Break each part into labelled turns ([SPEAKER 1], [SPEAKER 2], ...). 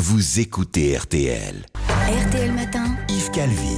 [SPEAKER 1] vous écoutez RTL.
[SPEAKER 2] RTL Matin,
[SPEAKER 1] Yves Calvi.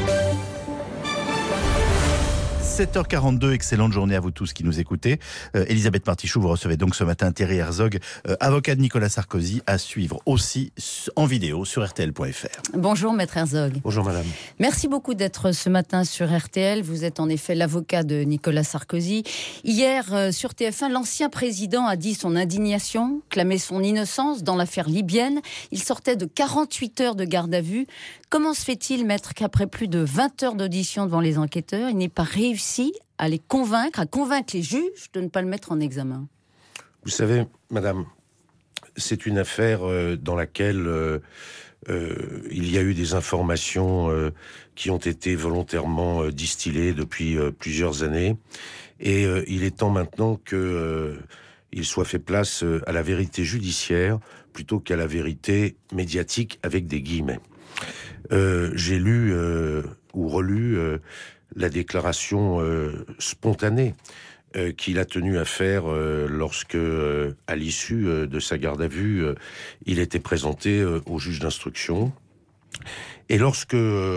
[SPEAKER 3] 7h42, excellente journée à vous tous qui nous écoutez. Elisabeth Martichoux, vous recevez donc ce matin Thierry Herzog, avocat de Nicolas Sarkozy, à suivre aussi en vidéo sur RTL.fr.
[SPEAKER 2] Bonjour Maître Herzog.
[SPEAKER 4] Bonjour madame.
[SPEAKER 2] Merci beaucoup d'être ce matin sur RTL. Vous êtes en effet l'avocat de Nicolas Sarkozy. Hier, sur TF1, l'ancien président a dit son indignation, clamé son innocence dans l'affaire libyenne. Il sortait de 48 heures de garde à vue. Comment se fait-il, maître, qu'après plus de 20 heures d'audition devant les enquêteurs, il n'ait pas réussi à les convaincre, à convaincre les juges de ne pas le mettre en examen?
[SPEAKER 4] Vous savez, madame, c'est une affaire dans laquelle il y a eu des informations qui ont été volontairement distillées depuis plusieurs années. Et il est temps maintenant qu'il soit fait place à la vérité judiciaire plutôt qu'à la vérité médiatique avec des guillemets. J'ai lu ou relu la déclaration spontanée qu'il a tenu à faire lorsque, à l'issue de sa garde à vue, il était présenté au juge d'instruction. Et lorsque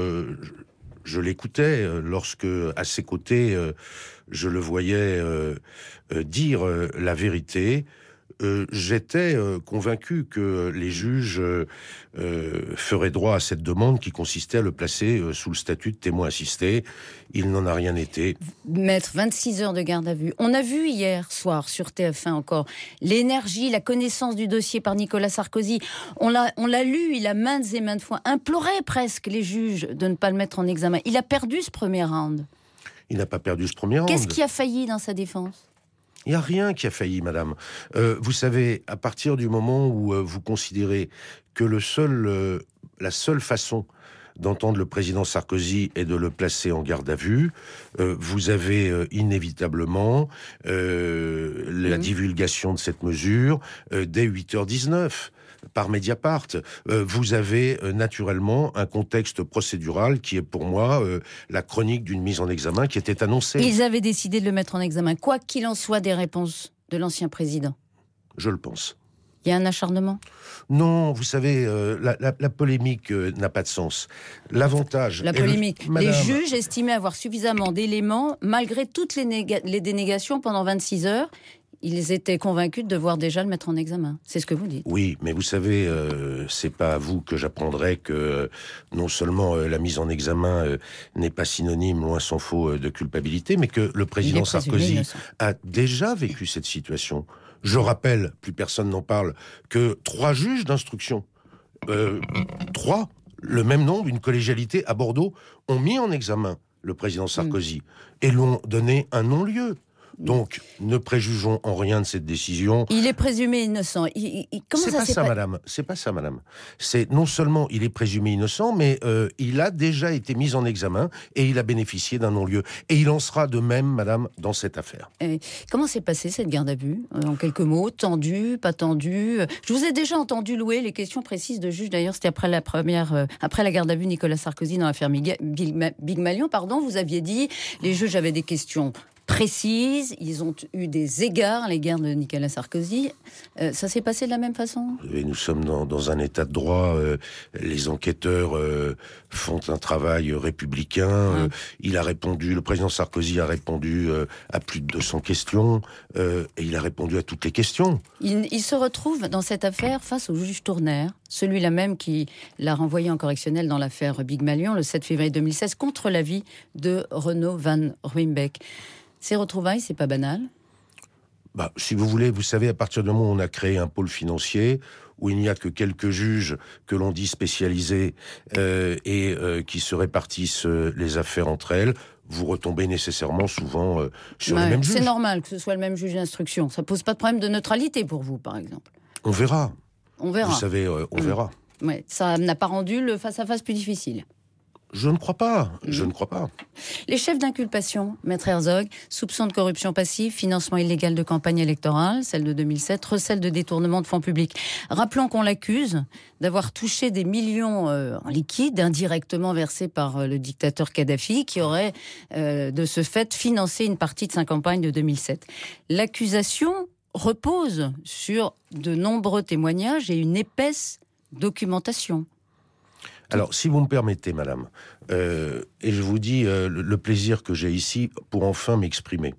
[SPEAKER 4] je l'écoutais, lorsque à ses côtés je le voyais dire la vérité, j'étais convaincu que les juges feraient droit à cette demande qui consistait à le placer sous le statut de témoin assisté. Il n'en a rien été.
[SPEAKER 2] Maître, 26 heures de garde à vue. On a vu hier soir sur TF1 encore l'énergie, la connaissance du dossier par Nicolas Sarkozy. On l'a lu, il a maintes et maintes fois imploré presque les juges de ne pas le mettre en examen. Il a perdu ce premier round.
[SPEAKER 4] Il n'a pas perdu ce premier round.
[SPEAKER 2] Qu'est-ce qui a failli dans sa défense ?
[SPEAKER 4] Il n'y a rien qui a failli, madame. Vous savez, à partir du moment où vous considérez que la seule façon d'entendre le président Sarkozy est de le placer en garde à vue, vous avez inévitablement la divulgation de cette mesure dès 8h19. Par Mediapart, vous avez naturellement un contexte procédural qui est pour moi la chronique d'une mise en examen qui était annoncée.
[SPEAKER 2] Ils avaient décidé de le mettre en examen, quoi qu'il en soit des réponses de l'ancien président.
[SPEAKER 4] Je le pense.
[SPEAKER 2] Il y a un acharnement ?
[SPEAKER 4] Non, vous savez, la polémique n'a pas de sens. L'avantage...
[SPEAKER 2] La polémique. Les juges estimaient avoir suffisamment d'éléments, malgré toutes les dénégations pendant 26 heures. Ils étaient convaincus de devoir déjà le mettre en examen. C'est ce que vous dites.
[SPEAKER 4] Oui, mais vous savez, c'est pas à vous que j'apprendrai que non seulement la mise en examen n'est pas synonyme, loin s'en faut, de culpabilité, mais que le président Sarkozy a déjà vécu cette situation. Je rappelle, plus personne n'en parle, que 3 juges d'instruction, 3, le même nombre, une collégialité à Bordeaux, ont mis en examen le président Sarkozy et lui ont donné un non-lieu. Donc, ne préjugeons en rien de cette décision.
[SPEAKER 2] Il est présumé innocent.
[SPEAKER 4] C'est pas ça, madame. C'est pas ça, madame. C'est non seulement il est présumé innocent, mais il a déjà été mis en examen et il a bénéficié d'un non-lieu. Et il en sera de même, madame, dans cette affaire.
[SPEAKER 2] Comment s'est passée cette garde à vue ? En quelques mots, tendue, pas tendue ? Je vous ai déjà entendu louer les questions précises de juge. D'ailleurs, c'était après la garde à vue Nicolas Sarkozy dans l'affaire Big Malion. Vous aviez dit les juges avaient des questions précises, ils ont eu des égards à l'égard de Nicolas Sarkozy. Ça s'est passé de la même façon ?
[SPEAKER 4] Et nous sommes dans un état de droit. Les enquêteurs font un travail républicain. Il a répondu, le président Sarkozy a répondu à plus de 200 questions et il a répondu à toutes les questions.
[SPEAKER 2] Il se retrouve dans cette affaire face au juge Tournaire, celui-là même qui l'a renvoyé en correctionnel dans l'affaire Big Malion le 7 février 2016 contre l'avis de Renaud Van Ruymbeck. Ces retrouvailles, c'est pas banal ?
[SPEAKER 4] Si vous voulez, vous savez, à partir du moment où on a créé un pôle financier, où il n'y a que quelques juges que l'on dit spécialisés et qui se répartissent les affaires entre elles, vous retombez nécessairement souvent sur les mêmes juges.
[SPEAKER 2] C'est normal que ce soit le même juge d'instruction. Ça pose pas de problème de neutralité pour vous, par exemple ?
[SPEAKER 4] On verra.
[SPEAKER 2] On verra.
[SPEAKER 4] Vous savez, on verra.
[SPEAKER 2] Ouais, ça n'a pas rendu le face-à-face plus difficile.
[SPEAKER 4] Je ne crois pas. Je ne crois pas.
[SPEAKER 2] Les chefs d'inculpation, Maître Herzog, soupçons de corruption passive, financement illégal de campagne électorale, celle de 2007, recel de détournement de fonds publics. Rappelons qu'on l'accuse d'avoir touché des millions en liquide, indirectement versés par le dictateur Kadhafi, qui aurait de ce fait financé une partie de sa campagne de 2007. L'accusation repose sur de nombreux témoignages et une épaisse documentation.
[SPEAKER 4] Alors, si vous me permettez, madame, et je vous dis le plaisir que j'ai ici pour enfin m'exprimer.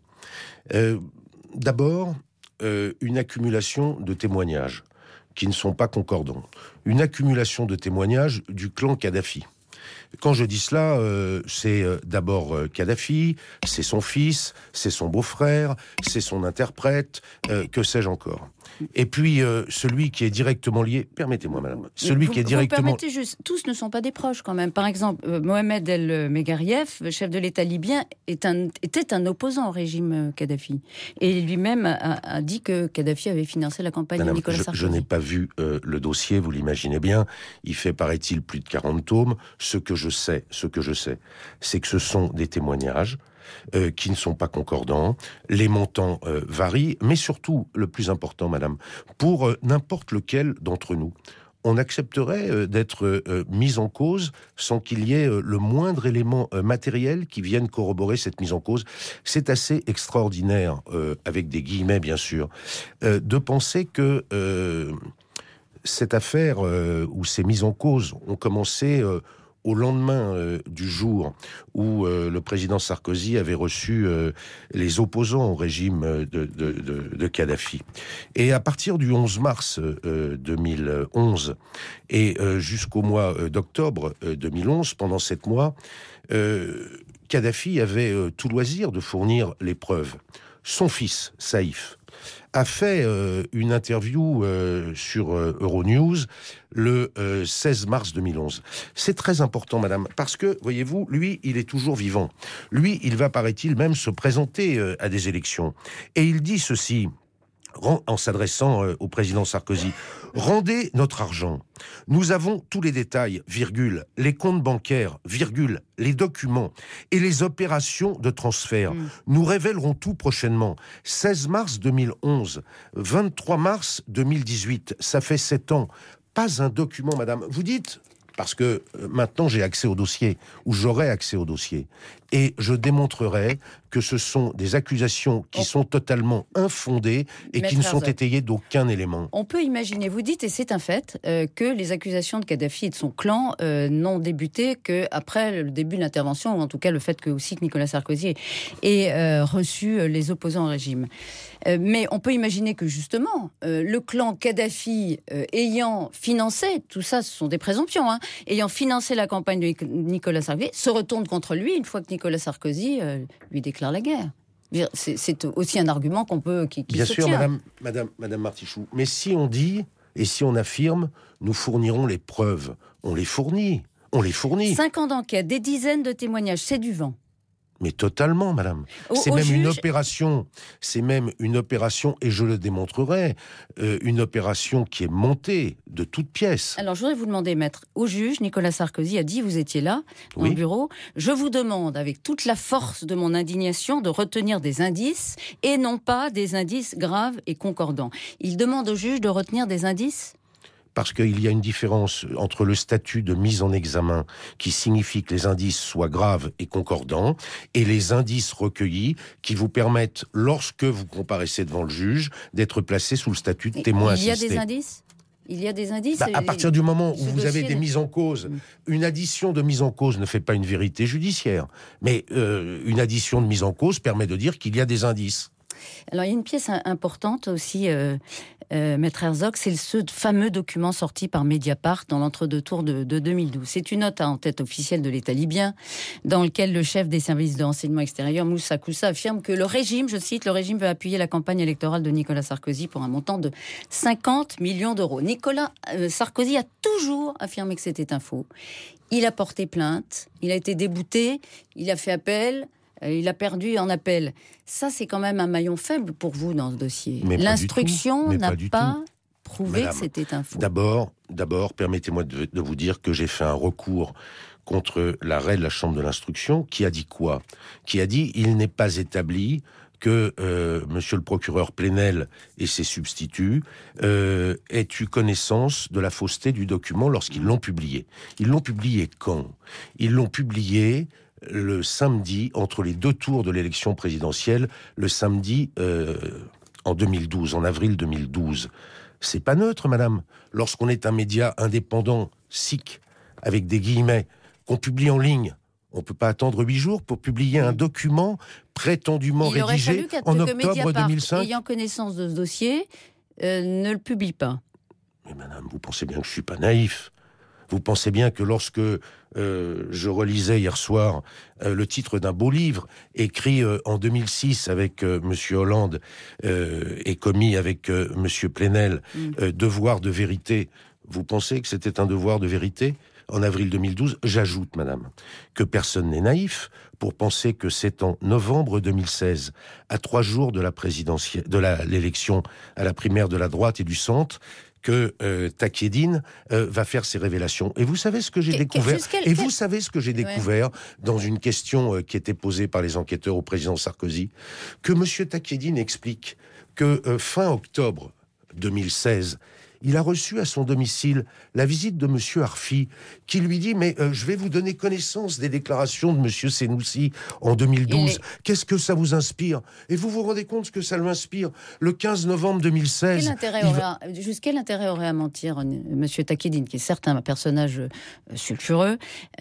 [SPEAKER 4] D'abord, une accumulation de témoignages qui ne sont pas concordants. Une accumulation de témoignages du clan Kadhafi. Quand je dis cela, c'est d'abord Kadhafi, c'est son fils, c'est son beau-frère, c'est son interprète, que sais-je encore. Et puis, celui qui est directement lié... Permettez-moi, madame. Celui qui est directement...
[SPEAKER 2] Vous permettez juste, tous ne sont pas des proches, quand même. Par exemple, Mohamed El-Megariev, chef de l'État libyen, était un opposant au régime Kadhafi. Et lui-même a dit que Kadhafi avait financé la campagne de Nicolas Sarkozy.
[SPEAKER 4] Je n'ai pas vu le dossier, vous l'imaginez bien. Il fait, paraît-il, plus de 40 tomes. Ce que je sais, c'est que ce sont des témoignages qui ne sont pas concordants, les montants varient, mais surtout, le plus important, madame, pour n'importe lequel d'entre nous, on accepterait d'être mis en cause sans qu'il y ait le moindre élément matériel qui vienne corroborer cette mise en cause. C'est assez extraordinaire, avec des guillemets bien sûr, de penser que cette affaire ou ces mises en cause ont commencé... au lendemain du jour où le président Sarkozy avait reçu les opposants au régime de Kadhafi. Et à partir du 11 mars 2011 et jusqu'au mois d'octobre 2011, pendant 7 mois, Kadhafi avait tout loisir de fournir les preuves. Son fils, Saïf, a fait une interview sur Euronews le 16 mars 2011. C'est très important, madame, parce que, voyez-vous, lui, il est toujours vivant. Lui, il va, paraît-il, même se présenter à des élections. Et il dit ceci, en s'adressant au président Sarkozy. « Rendez notre argent. Nous avons tous les détails, virgule, les comptes bancaires, virgule, les documents et les opérations de transfert. Nous révélerons tout prochainement. 16 mars 2011, 23 mars 2018, ça fait 7 ans. Pas un document, madame. Vous dites... Parce que maintenant j'ai accès au dossier, ou j'aurai accès au dossier. Et je démontrerai que ce sont des accusations qui sont totalement infondées et qui ne sont étayées d'aucun élément.
[SPEAKER 2] On peut imaginer, vous dites, et c'est un fait, que les accusations de Kadhafi et de son clan n'ont débuté qu'après le début de l'intervention, ou en tout cas le fait que aussi que Nicolas Sarkozy ait reçu les opposants au régime. Mais on peut imaginer que justement, le clan Kadhafi ayant financé, tout ça ce sont des présomptions, ayant financé la campagne de Nicolas Sarkozy, se retourne contre lui une fois que Nicolas Sarkozy lui déclare la guerre. C'est aussi un argument qu'on peut qui
[SPEAKER 4] bien
[SPEAKER 2] se
[SPEAKER 4] sûr,
[SPEAKER 2] tient.
[SPEAKER 4] Madame Martichoux. Mais si on dit et si on affirme, nous fournirons les preuves. On les fournit.
[SPEAKER 2] 5 ans d'enquête, des dizaines de témoignages, c'est du vent.
[SPEAKER 4] Mais totalement, madame. C'est même une opération. C'est même une opération, et je le démontrerai, une opération qui est montée de toutes pièces.
[SPEAKER 2] Alors, je voudrais vous demander, maître, au juge, Nicolas Sarkozy a dit, vous étiez là, dans le bureau, je vous demande, avec toute la force de mon indignation, de retenir des indices, et non pas des indices graves et concordants. Il demande au juge de retenir des indices ?
[SPEAKER 4] Parce qu'il y a une différence entre le statut de mise en examen, qui signifie que les indices soient graves et concordants, et les indices recueillis qui vous permettent, lorsque vous comparaissez devant le juge, d'être placé sous le statut de témoin assisté.
[SPEAKER 2] Il y a des indices
[SPEAKER 4] À partir du moment où vous avez des mises en cause, une addition de mise en cause ne fait pas une vérité judiciaire. Mais une addition de mise en cause permet de dire qu'il y a des indices.
[SPEAKER 2] Alors, il y a une pièce importante aussi, Maître Herzog, c'est ce fameux document sorti par Mediapart dans l'entre-deux tours de 2012. C'est une note en tête officielle de l'État libyen, dans lequel le chef des services de renseignement extérieur, Moussa Koussa, affirme que le régime, je cite, le régime veut appuyer la campagne électorale de Nicolas Sarkozy pour un montant de 50 millions d'euros. Nicolas Sarkozy a toujours affirmé que c'était un faux. Il a porté plainte, il a été débouté, il a fait appel... Il a perdu en appel. Ça, c'est quand même un maillon faible pour vous dans ce dossier. L'instruction n'a pas prouvé que c'était un faux.
[SPEAKER 4] D'abord, permettez-moi de vous dire que j'ai fait un recours contre l'arrêt de la Chambre de l'instruction qui a dit quoi ? Qui a dit « il n'est pas établi que monsieur le procureur Plenel et ses substituts aient eu connaissance de la fausseté du document lorsqu'ils l'ont publié. » Ils l'ont publié quand ? Ils l'ont publié le samedi, entre les deux tours de l'élection présidentielle, le samedi en 2012, en avril 2012. c'est pas neutre, madame. Lorsqu'on est un média indépendant, SIC, avec des guillemets, qu'on publie en ligne, on ne peut pas attendre 8 jours pour publier un document prétendument rédigé en octobre 2005.
[SPEAKER 2] Ayant connaissance de ce dossier, ne le publie pas.
[SPEAKER 4] Mais madame, vous pensez bien que je ne suis pas naïf. Vous pensez bien que lorsque je relisais hier soir le titre d'un beau livre écrit en 2006 avec Monsieur Hollande et commis avec Monsieur Plenel, Devoir de vérité, vous pensez que c'était un devoir de vérité ? En avril 2012, j'ajoute, madame, que personne n'est naïf pour penser que c'est en novembre 2016, à 3 jours de l'élection à la primaire de la droite et du centre, que Takieddine va faire ses révélations. Et vous savez ce que j'ai découvert ? Vous savez ce que j'ai découvert dans une question qui était posée par les enquêteurs au président Sarkozy ? Que M. Takieddine explique que fin octobre 2016, il a reçu à son domicile la visite de M. Arfi, qui lui dit « Mais je vais vous donner connaissance des déclarations de M. Senoussi en 2012. Qu'est-ce que ça vous inspire ?» Et vous vous rendez compte ce que ça lui inspire ? Le 15 novembre 2016...
[SPEAKER 2] Quel intérêt aurait à mentir M. Takieddine, qui est certes un personnage sulfureux,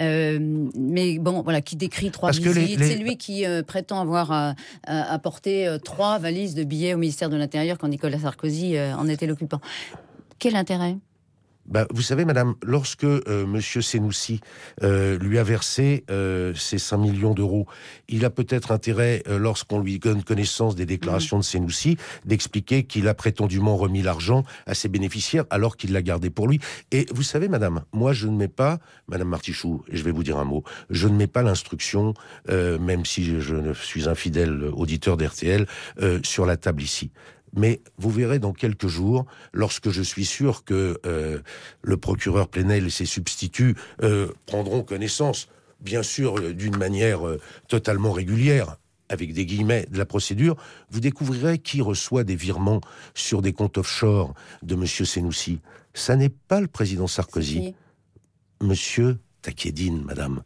[SPEAKER 2] mais bon, voilà, qui décrit 3 visites. C'est lui qui prétend avoir apporté 3 valises de billets au ministère de l'Intérieur quand Nicolas Sarkozy en était l'occupant. Quel intérêt ?
[SPEAKER 4] Vous savez, madame, lorsque M. Senoussi lui a versé ces 5 millions d'euros, il a peut-être intérêt, lorsqu'on lui donne connaissance des déclarations de Senoussi, d'expliquer qu'il a prétendument remis l'argent à ses bénéficiaires alors qu'il l'a gardé pour lui. Et vous savez, madame, moi je ne mets pas, madame Martichoux, et je vais vous dire un mot, je ne mets pas l'instruction, même si je suis un fidèle auditeur d'RTL, sur la table ici. Mais vous verrez dans quelques jours, lorsque je suis sûr que le procureur Plenel et ses substituts prendront connaissance, bien sûr d'une manière totalement régulière, avec des guillemets, de la procédure, vous découvrirez qui reçoit des virements sur des comptes offshore de M. Senoussi. Ça n'est pas le président Sarkozy. Monsieur Takieddine, madame.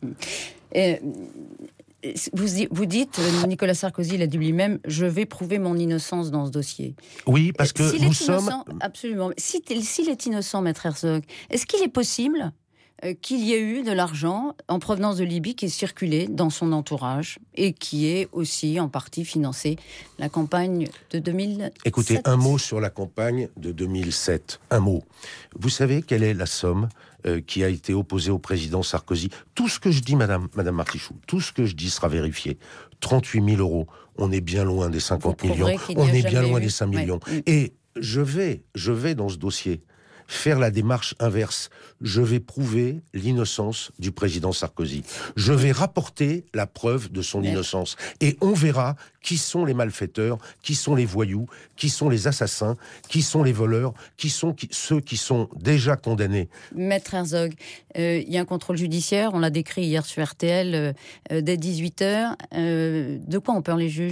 [SPEAKER 2] Vous dites, Nicolas Sarkozy l'a dit lui-même, je vais prouver mon innocence dans ce dossier.
[SPEAKER 4] Oui, parce que nous sommes...
[SPEAKER 2] Absolument. S'il est innocent, Maître Herzog, est-ce qu'il est possible qu'il y ait eu de l'argent en provenance de Libye qui est circulé dans son entourage et qui ait aussi en partie financé la campagne de 2007 ?
[SPEAKER 4] Écoutez, un mot sur la campagne de 2007. Un mot. Vous savez quelle est la somme qui a été opposée au président Sarkozy ? Tout ce que je dis, madame Martichoux, tout ce que je dis sera vérifié. 38 000 euros. On est bien loin des 50 millions. On est bien loin des 5 millions. Ouais. Et je vais dans ce dossier faire la démarche inverse. Je vais prouver l'innocence du président Sarkozy. Je vais rapporter la preuve de son innocence. Et on verra qui sont les malfaiteurs, qui sont les voyous, qui sont les assassins, qui sont les voleurs, qui sont ceux qui sont déjà condamnés.
[SPEAKER 2] Maître Herzog, il y a un contrôle judiciaire, on l'a décrit hier sur RTL, dès 18h. De quoi ont peur les juges ?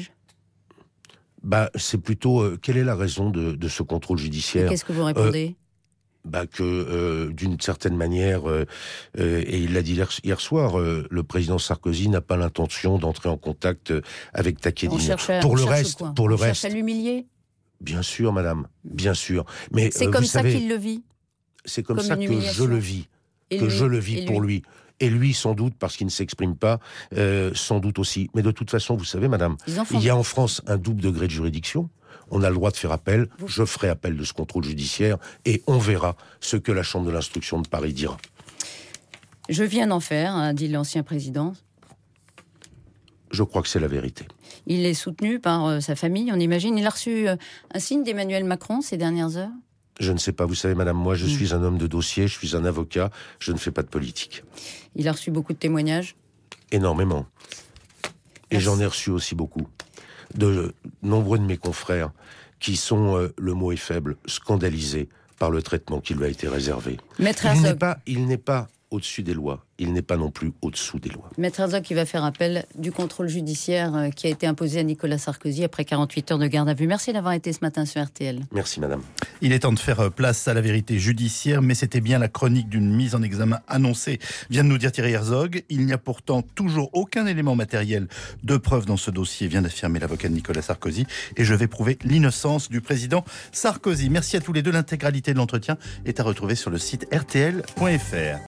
[SPEAKER 4] C'est plutôt, quelle est la raison de ce contrôle judiciaire ?
[SPEAKER 2] Et qu'est-ce que vous répondez ?
[SPEAKER 4] Que d'une certaine manière, et il l'a dit hier soir, le président Sarkozy n'a pas l'intention d'entrer en contact avec Takieddine. Pour le reste,
[SPEAKER 2] on cherche à l'humilier ?
[SPEAKER 4] Bien sûr, madame, bien sûr. Mais
[SPEAKER 2] c'est comme ça qu'il le vit.
[SPEAKER 4] C'est comme ça que je le vis, je le vis pour lui. Et lui, sans doute, parce qu'il ne s'exprime pas, sans doute aussi. Mais de toute façon, vous savez, madame, il y a en France un double degré de juridiction. On a le droit de faire appel. Je ferai appel de ce contrôle judiciaire et on verra ce que la Chambre de l'instruction de Paris dira.
[SPEAKER 2] Je viens d'en faire, a dit l'ancien président.
[SPEAKER 4] Je crois que c'est la vérité.
[SPEAKER 2] Il est soutenu par sa famille, on imagine. Il a reçu un signe d'Emmanuel Macron ces dernières heures ?
[SPEAKER 4] Je ne sais pas. Vous savez, madame, moi, je suis un homme de dossier, je suis un avocat, je ne fais pas de politique.
[SPEAKER 2] Il a reçu beaucoup de témoignages ?
[SPEAKER 4] Énormément. Et j'en ai reçu aussi beaucoup. De nombreux de mes confrères qui sont, le mot est faible, scandalisés par le traitement qui lui a été réservé.
[SPEAKER 2] Maître Herzog.
[SPEAKER 4] Il n'est pas au-dessus des lois. Il n'est pas non plus au-dessous des lois.
[SPEAKER 2] Maître Herzog qui va faire appel du contrôle judiciaire qui a été imposé à Nicolas Sarkozy après 48 heures de garde à vue. Merci d'avoir été ce matin sur RTL.
[SPEAKER 4] Merci madame.
[SPEAKER 3] Il est temps de faire place à la vérité judiciaire, mais c'était bien la chronique d'une mise en examen annoncée, vient de nous dire Thierry Herzog. Il n'y a pourtant toujours aucun élément matériel de preuve dans ce dossier, vient d'affirmer l'avocat de Nicolas Sarkozy, et je vais prouver l'innocence du président Sarkozy. Merci à tous les deux. L'intégralité de l'entretien est à retrouver sur le site rtl.fr.